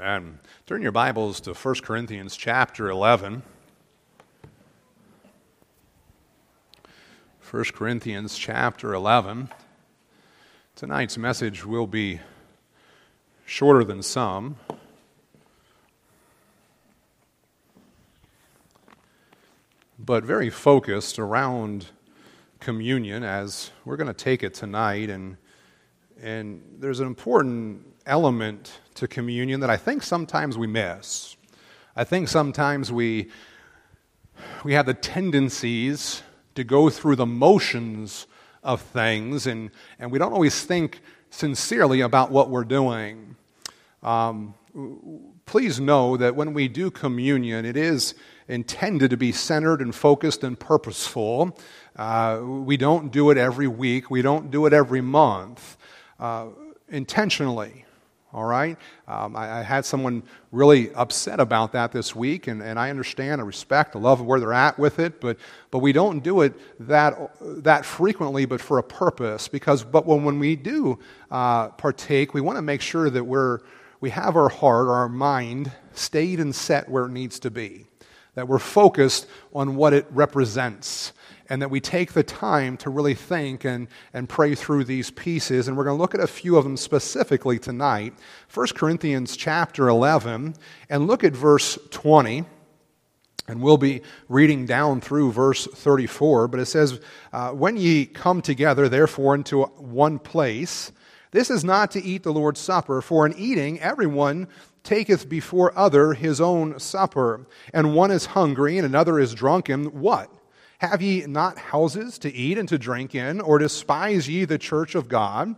Amen. Turn your Bibles to 1 Corinthians chapter 11. 1 Corinthians chapter 11. Tonight's message will be shorter than some, but very focused around communion as we're going to take it tonight. And there's an important element to communion that I think sometimes we miss. I think sometimes we have the tendencies to go through the motions of things, and we don't always think sincerely about what we're doing. Please know that when we do communion, it is intended to be centered and focused and purposeful. We don't do it every week. We don't do it every month. Intentionally. All right? I had someone really upset about that this week, and I understand, I respect, I love where they're at with it, but we don't do it that frequently, but for a purpose. But when we do partake, we want to make sure that we have our heart, our mind stayed and set where it needs to be, that we're focused on what it represents, and that we take the time to really think and pray through these pieces. And we're going to look at a few of them specifically tonight. 1 Corinthians chapter 11, and look at verse 20. And we'll be reading down through verse 34. But it says, when ye come together, therefore, into one place, this is not to eat the Lord's Supper, for in eating everyone taketh before other his own supper. And one is hungry, and another is drunken. What? Have ye not houses to eat and to drink in, or despise ye the church of God?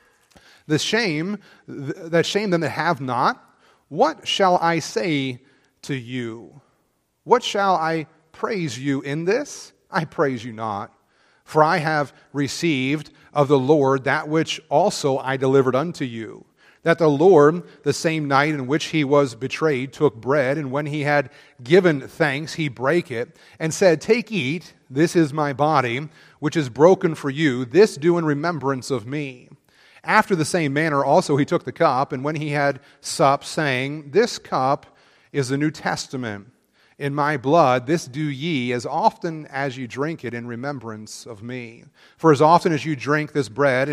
That shame them that have not. What shall I say to you? What shall I praise you in this? I praise you not. For I have received of the Lord that which also I delivered unto you, that the Lord, the same night in which he was betrayed, took bread, and when he had given thanks, he brake it, and said, Take, eat, this is my body, which is broken for you. This do in remembrance of me. After the same manner also he took the cup, and when he had supped, saying, This cup is the New Testament in my blood. This do ye as often as you drink it in remembrance of me. For as often as you drink this bread,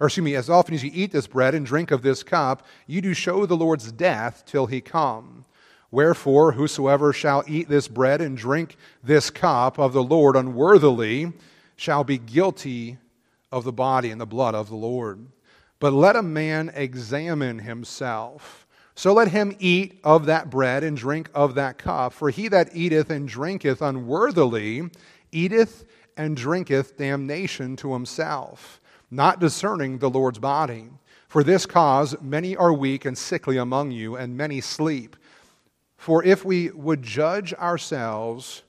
as often as you eat this bread and drink of this cup, you do show the Lord's death till he come. Wherefore, whosoever shall eat this bread and drink this cup of the Lord unworthily shall be guilty of the body and the blood of the Lord. But let a man examine himself. So let him eat of that bread and drink of that cup. For he that eateth and drinketh unworthily eateth and drinketh damnation to himself, not discerning the Lord's body. For this cause many are weak and sickly among you, and many sleep. For if we would judge ourselves,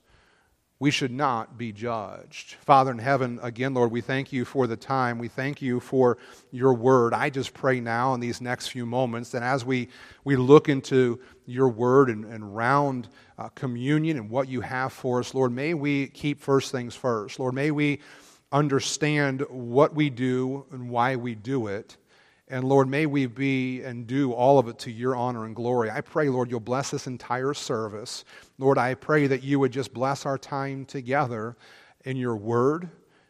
we should not be judged. Father in heaven, again, Lord, we thank you for the time. We thank you for your word. I just pray now in these next few moments that as we look into your word and round communion and what you have for us, Lord, may we keep first things first. Lord, may we understand what we do and why we do it. And Lord, may we be and do all of it to your honor and glory. I pray, Lord, you'll bless this entire service. Lord, I pray that you would just bless our time together in your word,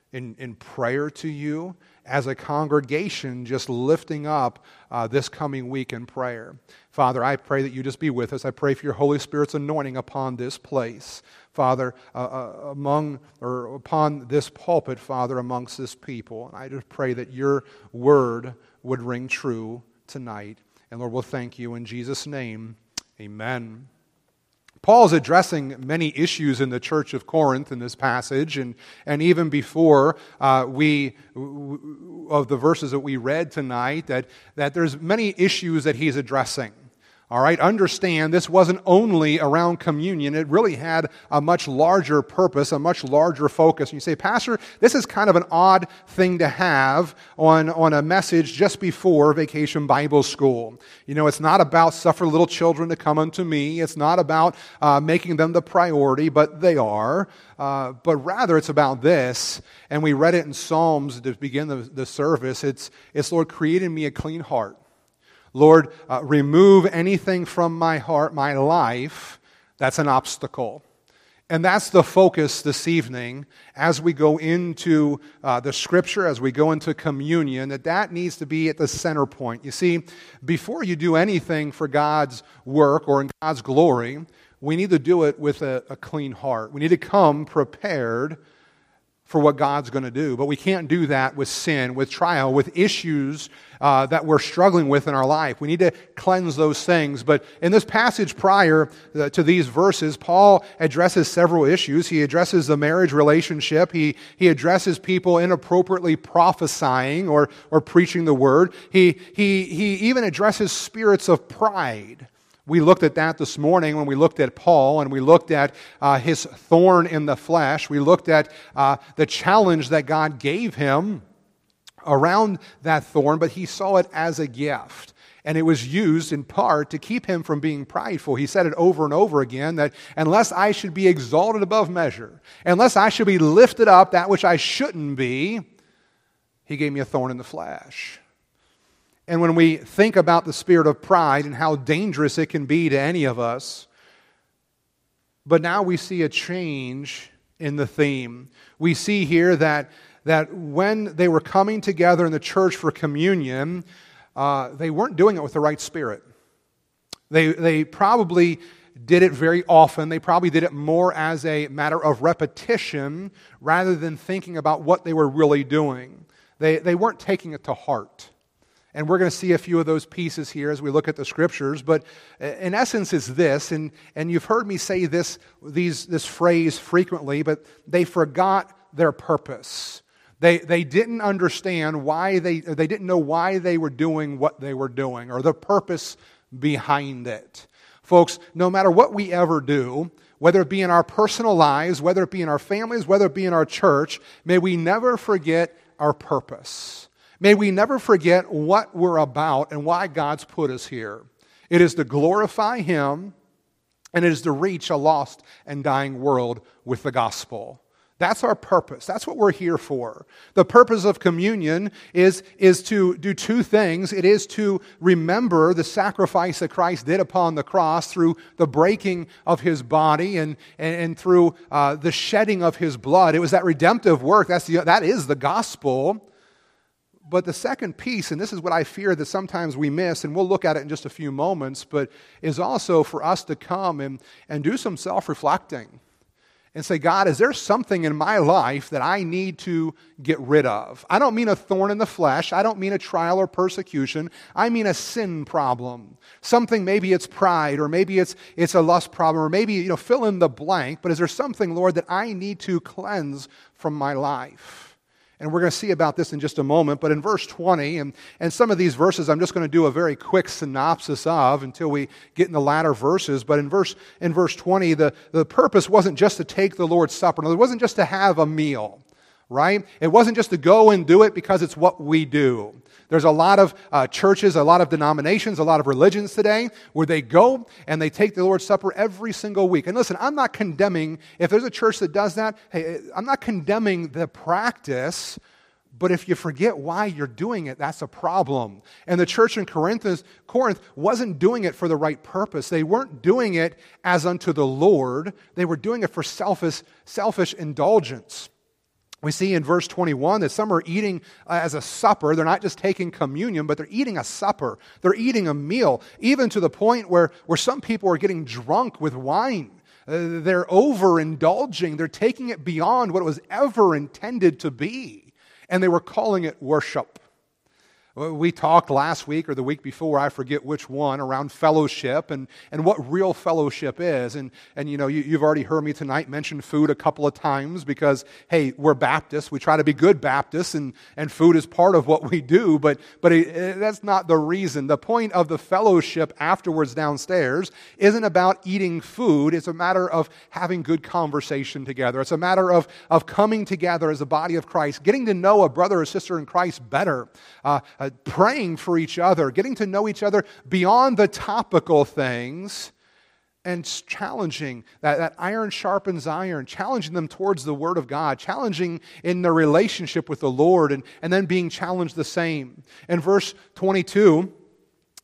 in prayer to you, as a congregation just lifting up this coming week in prayer. Father, I pray that you just be with us. I pray for your Holy Spirit's anointing upon this place. Father, upon this pulpit, Father, amongst this people. And I just pray that your word would ring true tonight. And Lord, we'll thank you in Jesus' name. Amen. Paul is addressing many issues in the church of Corinth in this passage, and even before of the verses that we read tonight, that there's many issues that he's addressing. All right, understand this wasn't only around communion. It really had a much larger purpose, a much larger focus. And you say, Pastor, this is kind of an odd thing to have on a message just before Vacation Bible School. You know, it's not about suffer little children to come unto me. It's not about making them the priority, but they are. But rather it's about this, and we read it in Psalms to begin the service. It's Lord, create in me a clean heart. Lord, remove anything from my heart, my life, that's an obstacle. And that's the focus this evening as we go into the Scripture, as we go into communion, that needs to be at the center point. You see, before you do anything for God's work or in God's glory, we need to do it with a clean heart. We need to come prepared for what God's going to do. But we can't do that with sin, with trial, with issues that we're struggling with in our life. We need to cleanse those things. But in this passage prior to these verses, Paul addresses several issues. He addresses the marriage relationship. He addresses people inappropriately prophesying or preaching the word. He even addresses spirits of pride. We looked at that this morning when we looked at Paul, and we looked at his thorn in the flesh. We looked at the challenge that God gave him around that thorn, but he saw it as a gift. And it was used in part to keep him from being prideful. He said it over and over again that unless I should be exalted above measure, unless I should be lifted up, that which I shouldn't be, he gave me a thorn in the flesh. And when we think about the spirit of pride and how dangerous it can be to any of us, but now we see a change in the theme. We see here that when they were coming together in the church for communion, they weren't doing it with the right spirit. They probably did it very often. They probably did it more as a matter of repetition rather than thinking about what they were really doing. They weren't taking it to heart. And we're going to see a few of those pieces here as we look at the Scriptures. But in essence, it's this, and you've heard me say this phrase frequently, but they forgot their purpose. They didn't understand why they didn't know why they were doing what they were doing, or the purpose behind it. Folks, no matter what we ever do, whether it be in our personal lives, whether it be in our families, whether it be in our church, may we never forget our purpose. May we never forget what we're about and why God's put us here. It is to glorify Him, and it is to reach a lost and dying world with the gospel. That's our purpose. That's what we're here for. The purpose of communion is to do two things. It is to remember the sacrifice that Christ did upon the cross through the breaking of His body and through the shedding of His blood. It was that redemptive work. That is the gospel. But the second piece, and this is what I fear that sometimes we miss, and we'll look at it in just a few moments, but is also for us to come and do some self-reflecting and say, God, is there something in my life that I need to get rid of? I don't mean a thorn in the flesh. I don't mean a trial or persecution. I mean a sin problem. Something, maybe it's pride, or maybe it's a lust problem, or maybe, fill in the blank. But is there something, Lord, that I need to cleanse from my life? And we're going to see about this in just a moment. But in verse 20, and some of these verses I'm just going to do a very quick synopsis of until we get in the latter verses. But in verse 20, the purpose wasn't just to take the Lord's Supper. No, it wasn't just to have a meal, right? It wasn't just to go and do it because it's what we do. There's a lot of churches, a lot of denominations, a lot of religions today where they go and they take the Lord's Supper every single week. And listen, I'm not condemning, if there's a church that does that, hey, I'm not condemning the practice, but if you forget why you're doing it, that's a problem. And the church in Corinth wasn't doing it for the right purpose. They weren't doing it as unto the Lord. They were doing it for selfish indulgence. We see in verse 21 that some are eating as a supper. They're not just taking communion, but they're eating a supper. They're eating a meal, even to the point where some people are getting drunk with wine. They're overindulging. They're taking it beyond what it was ever intended to be. And they were calling it worship. We talked last week or the week before, I forget which one, around fellowship and what real fellowship is. And you've already heard me tonight mention food a couple of times because, hey, we're Baptists. We try to be good Baptists, and food is part of what we do, but that's not the reason. The point of the fellowship afterwards downstairs isn't about eating food. It's a matter of having good conversation together. It's a matter of coming together as a body of Christ, getting to know a brother or sister in Christ better, praying for each other, getting to know each other beyond the topical things, and challenging that iron sharpens iron, challenging them towards the Word of God, challenging in their relationship with the Lord, and then being challenged the same. In verse 22,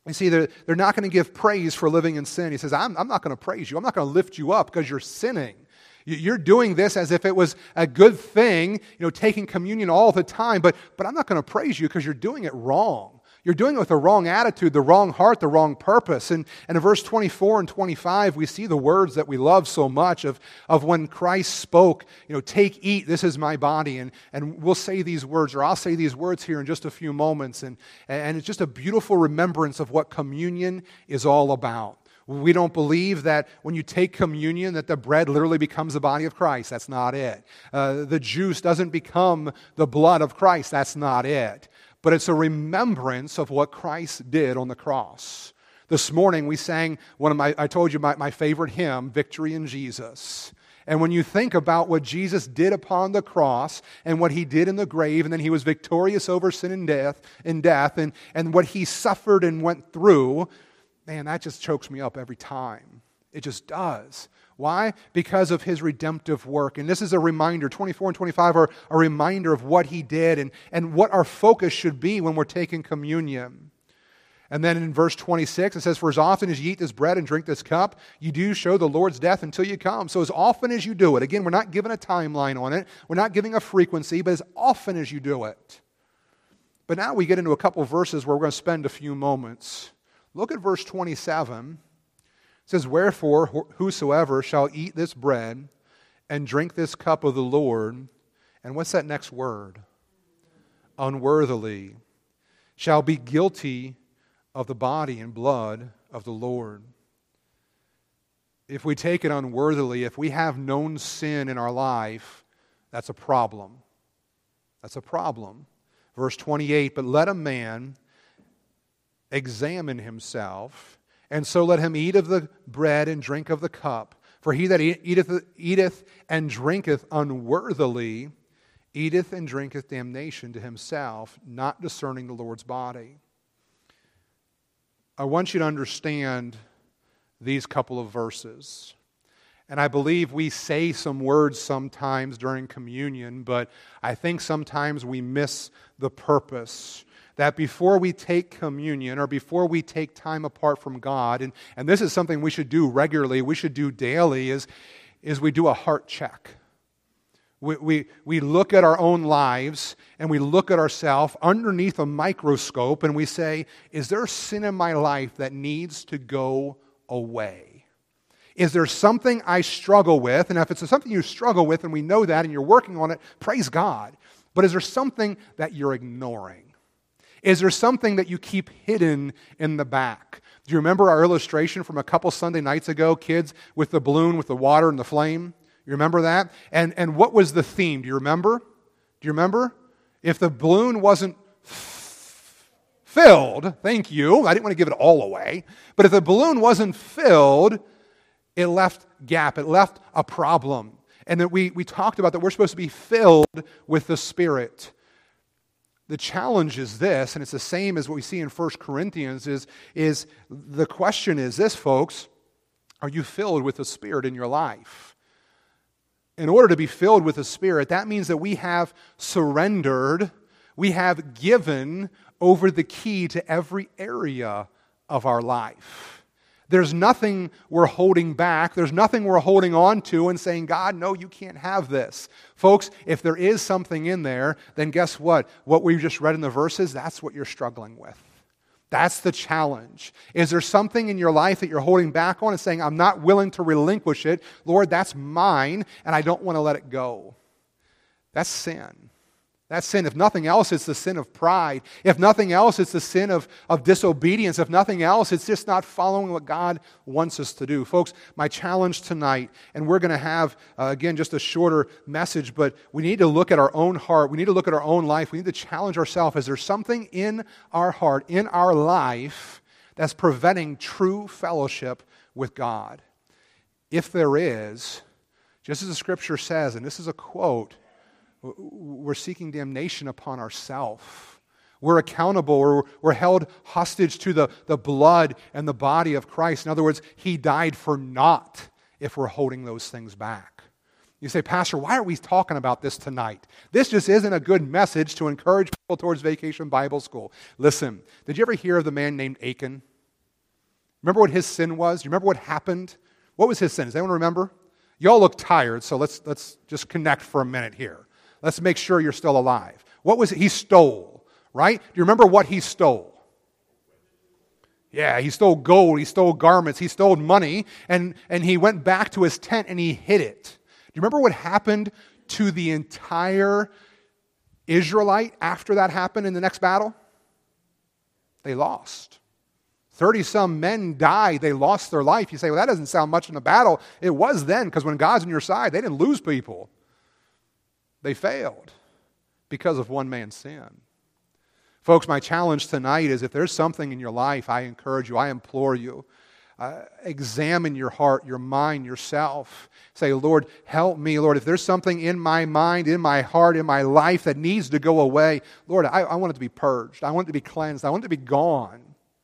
You see, they're not going to give praise for living in sin. He says, I'm not going to praise you. I'm not going to lift you up because you're sinning. You're doing this as if it was a good thing, taking communion all the time, but I'm not going to praise you because you're doing it wrong. You're doing it with the wrong attitude, the wrong heart, the wrong purpose. And in verse 24 and 25, we see the words that we love so much of when Christ spoke, take, eat, this is my body. And we'll say these words, or I'll say these words here in just a few moments. And it's just a beautiful remembrance of what communion is all about. We don't believe that when you take communion that the bread literally becomes the body of Christ. That's not it. The juice doesn't become the blood of Christ. That's not it. But it's a remembrance of what Christ did on the cross. This morning we sang I told you my favorite hymn, Victory in Jesus. And when you think about what Jesus did upon the cross and what he did in the grave, and then he was victorious over sin and death, and what he suffered and went through, man, that just chokes me up every time. It just does. Why? Because of his redemptive work. And this is a reminder, 24 and 25 are a reminder of what he did and what our focus should be when we're taking communion. And then in verse 26, it says, for as often as you eat this bread and drink this cup, you do show the Lord's death until you come. So as often as you do it, again, we're not giving a timeline on it. We're not giving a frequency, but as often as you do it. But now we get into a couple of verses where we're going to spend a few moments. Look at verse 27. It says, wherefore whosoever shall eat this bread and drink this cup of the Lord, and what's that next word? Unworthily, shall be guilty of the body and blood of the Lord. If we take it unworthily, if we have known sin in our life, that's a problem. That's a problem. Verse 28, but let a man examine himself, and so let him eat of the bread and drink of the cup. For he that eateth and drinketh unworthily, eateth and drinketh damnation to himself, not discerning the Lord's body. I want you to understand these couple of verses. And I believe we say some words sometimes during communion, but I think sometimes we miss the purpose. That before we take communion or before we take time apart from God, and this is something we should do regularly, we should do daily, is we do a heart check. We look at our own lives and we look at ourselves underneath a microscope and we say, is there sin in my life that needs to go away? Is there something I struggle with? And if it's something you struggle with and we know that and you're working on it, praise God. But is there something that you're ignoring? Is there something that you keep hidden in the back? Do you remember our illustration from a couple Sunday nights ago, kids, with the balloon, with the water and the flame? You remember that? And what was the theme? Do you remember? If the balloon wasn't filled, thank you, I didn't want to give it all away, but if the balloon wasn't filled, it left gap, it left a problem. And that we talked about that we're supposed to be filled with the Spirit. The challenge is this, and it's the same as what we see in 1 Corinthians, is the question is this, folks, are you filled with the Spirit in your life? In order to be filled with the Spirit, that means that we have surrendered, we have given over the key to every area of our life. There's nothing we're holding back. There's nothing we're holding on to and saying, God, no, you can't have this. Folks, if there is something in there, then guess what? What we just read in the verses, that's what you're struggling with. That's the challenge. Is there something in your life that you're holding back on and saying, I'm not willing to relinquish it? Lord, that's mine, and I don't want to let it go. That's sin. That's sin. If nothing else, it's the sin of pride. If nothing else, it's the sin of disobedience. If nothing else, it's just not following what God wants us to do. Folks, my challenge tonight, and we're going to have, again, just a shorter message, but we need to look at our own heart. We need to look at our own life. We need to challenge ourselves. Is there something in our heart, in our life, that's preventing true fellowship with God? If there is, just as the Scripture says, and this is a quote, we're seeking damnation upon ourselves. We're accountable, or we're held hostage to the blood and the body of Christ. In other words, He died for naught if we're holding those things back. You say, Pastor, why are we talking about this tonight? This just isn't a good message to encourage people towards Vacation Bible School. Listen, did you ever hear of the man named Achan? Remember what his sin was? You remember what happened? What was his sin? Does anyone remember? You all look tired, so let's just connect for a minute here. Let's make sure you're still alive. What was it? He stole, right? Do you remember what he stole? Yeah, he stole gold, he stole garments, he stole money, and he went back to his tent and he hid it. Do you remember what happened to the entire Israelite after that happened in the next battle? They lost. 30-some men died. They lost their life. You say, well, that doesn't sound much in a battle. It was then, because when God's on your side, they didn't lose people. They failed because of one man's sin. Folks, my challenge tonight is if there's something in your life, I encourage you, I implore you, examine your heart, your mind, yourself. Say, Lord, help me. Lord, if there's something in my mind, in my heart, in my life that needs to go away, Lord, I want it to be purged. I want it to be cleansed. I want it to be gone.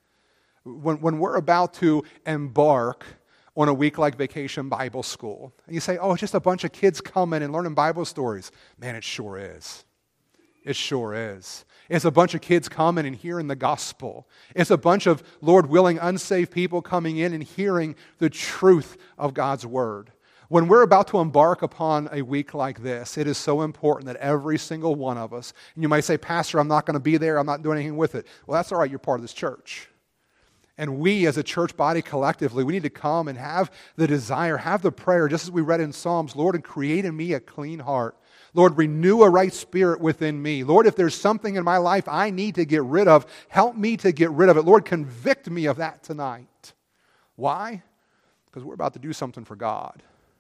When we're about to embark on a week like Vacation Bible School, and you say, oh, it's just a bunch of kids coming and learning Bible stories. Man, it sure is. It sure is. It's a bunch of kids coming and hearing the gospel. It's a bunch of, Lord willing, unsaved people coming in and hearing the truth of God's word. When we're about to embark upon a week like this, it is so important that every single one of us, and you might say, Pastor, I'm not going to be there, I'm not doing anything with it. Well, that's all right, you're part of this church. And we as a church body collectively, we need to come and have the desire, have the prayer, just as we read in Psalms, Lord, and create in me a clean heart. Lord, renew a right spirit within me. Lord, if there's something in my life I need to get rid of, help me to get rid of it. Lord, convict me of that tonight. Why? Because we're about to do something for God.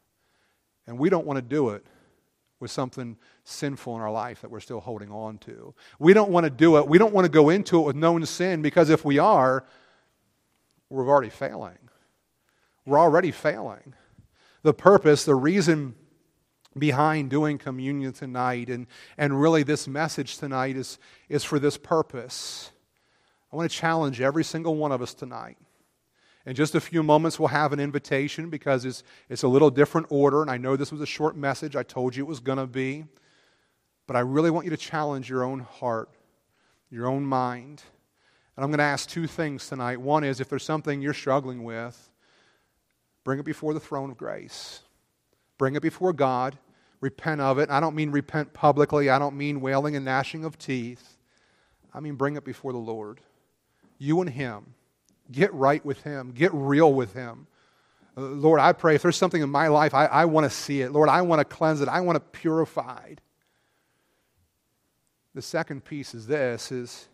And we don't want to do it with something sinful in our life that we're still holding on to. We don't want to do it. We don't want to go into it with known sin, because if we are, we're already failing. We're already failing. The purpose, the reason behind doing communion tonight and really this message tonight is for this purpose. I want to challenge every single one of us tonight. In just a few moments we'll have an invitation, because it's a little different order, and I know this was a short message. I told you it was going to be. But I really want you to challenge your own heart, your own mind. And I'm going to ask two things tonight. One is, if there's something you're struggling with, bring it before the throne of grace. Bring it before God. Repent of it. I don't mean repent publicly. I don't mean wailing and gnashing of teeth. I mean bring it before the Lord. You and Him. Get right with Him. Get real with Him. Lord, I pray if there's something in my life, I want to see it. Lord, I want to cleanse it. I want it purified. The second piece is this, is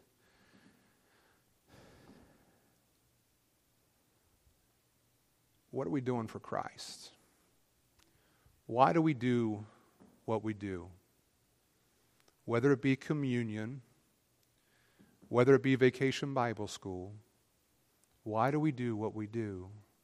what are we doing for Christ? Why do we do what we do? Whether it be communion, whether it be Vacation Bible School, why do we do what we do?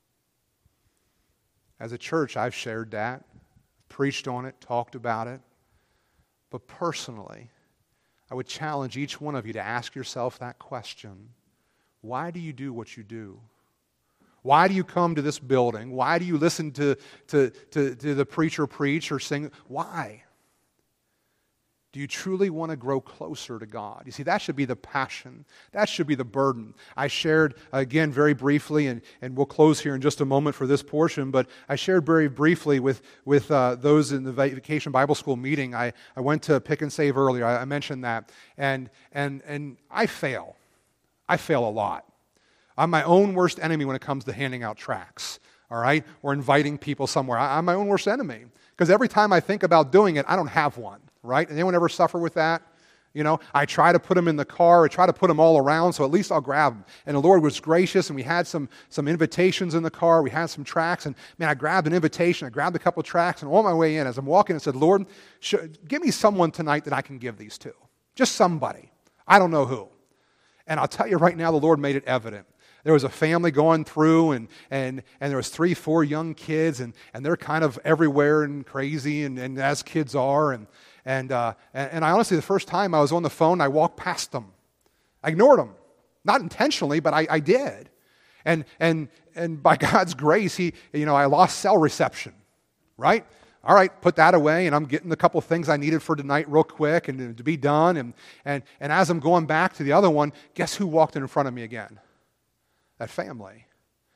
As a church, I've shared that, preached on it, talked about it. But personally, I would challenge each one of you to ask yourself that question. Why do you do what you do? Why do you come to this building? Why do you listen to the preacher preach or sing? Why? Do you truly want to grow closer to God? You see, that should be the passion. That should be the burden. I shared, again, very briefly, and we'll close here in just a moment for this portion, but I shared very briefly with those in the Vacation Bible School meeting. I went to Pick and Save earlier. I mentioned that. And I fail. I fail a lot. I'm my own worst enemy when it comes to handing out tracts, all right, or inviting people somewhere. I'm my own worst enemy, because every time I think about doing it, I don't have one, right? Anyone ever suffer with that? You know, I try to put them in the car, I try to put them all around, so at least I'll grab them. And the Lord was gracious, and we had some invitations in the car, we had some tracts, and man, I grabbed an invitation, I grabbed a couple of tracts, and on my way in, as I'm walking, I said, Lord, give me someone tonight that I can give these to. Just somebody. I don't know who. And I'll tell you right now, the Lord made it evident. There was a family going through, and there was 3-4 young kids, and they're kind of everywhere and crazy, and as kids are, and I honestly, the first time I was on the phone, I walked past them. I ignored them. Not intentionally, but I did. And by God's grace, I lost cell reception, right? All right, put that away, and I'm getting a couple things I needed for tonight real quick and to be done. And as I'm going back to the other one, guess who walked in front of me again? That family.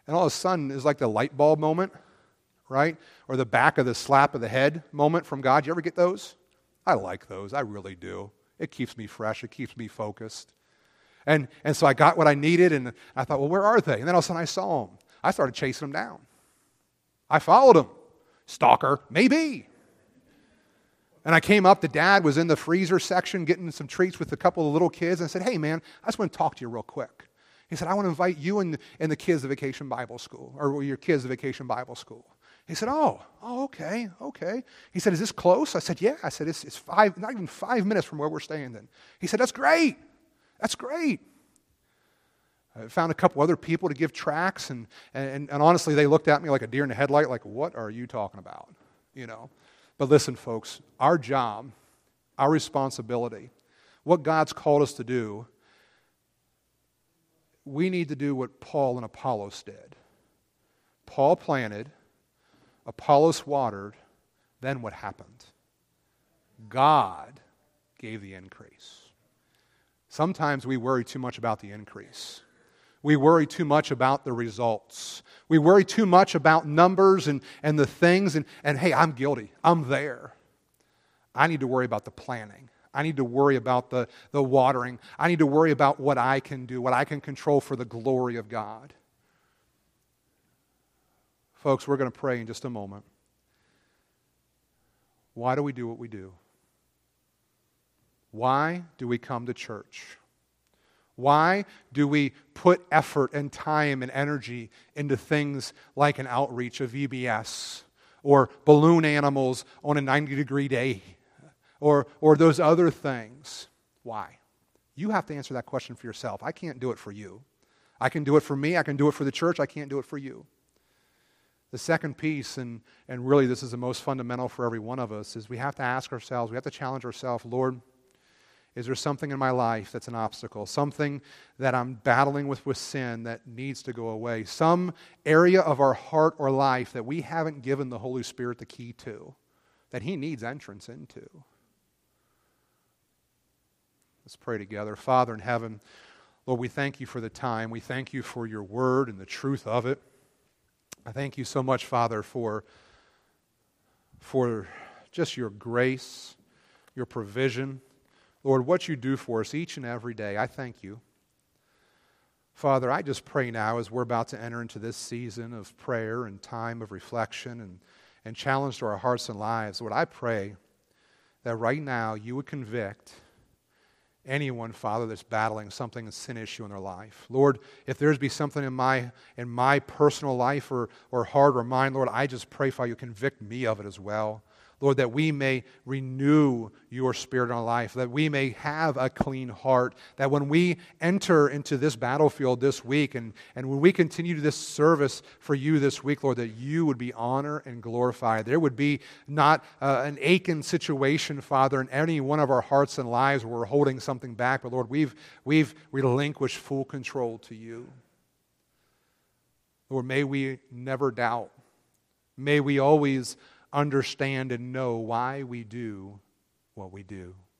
And all of a sudden, it's like the light bulb moment, right? Or the back of the slap of the head moment from God. You ever get those? I like those. I really do. It keeps me fresh. It keeps me focused. And so I got what I needed, and I thought, well, where are they? And then all of a sudden I saw them. I started chasing them down. I followed them. Stalker, maybe. And I came up, the dad was in the freezer section getting some treats with a couple of little kids, and I said, hey man, I just want to talk to you real quick. He said, I want to invite you and the kids to Vacation Bible School, or your kids to Vacation Bible School. He said, oh, okay. He said, is this close? I said, yeah. I said, it's not even 5 minutes from where we're staying then. He said, that's great. I found a couple other people to give tracts, and honestly, they looked at me like a deer in the headlight, like, what are you talking about? You know. But listen, folks, our job, our responsibility, what God's called us to do, we need to do what Paul and Apollos did. Paul planted, Apollos watered, then what happened? God gave the increase. Sometimes we worry too much about the increase. We worry too much about the results. We worry too much about numbers and the things. And hey, I'm guilty. I'm there. I need to worry about the planning. I need to worry about the watering. I need to worry about what I can do, what I can control for the glory of God. Folks, we're going to pray in just a moment. Why do we do what we do? Why do we come to church? Why do we put effort and time and energy into things like an outreach of VBS or balloon animals on a 90-degree day or those other things? Why? You have to answer that question for yourself. I can't do it for you. I can do it for me. I can do it for the church. I can't do it for you. The second piece, and really this is the most fundamental for every one of us, is we have to ask ourselves, we have to challenge ourselves, Lord, is there something in my life that's an obstacle? Something that I'm battling with sin that needs to go away? Some area of our heart or life that we haven't given the Holy Spirit the key to, that He needs entrance into? Let's pray together. Father in heaven, Lord, we thank You for the time. We thank You for Your word and the truth of it. I thank You so much, Father, for just Your grace, Your provision. Lord, what You do for us each and every day, I thank You. Father, I just pray now as we're about to enter into this season of prayer and time of reflection and challenge to our hearts and lives, Lord, I pray that right now You would convict anyone, Father, that's battling something, a sin issue in their life. Lord, if there's be something in my personal life or heart or mind, Lord, I just pray, Father, You convict me of it as well. Lord, that we may renew Your Spirit in our life, that we may have a clean heart, that when we enter into this battlefield this week and when we continue this service for You this week, Lord, that You would be honored and glorified. There would be not an aching situation, Father, in any one of our hearts and lives where we're holding something back, but Lord, we've relinquished full control to You. Lord, may we never doubt. May we always understand and know why we do what we do.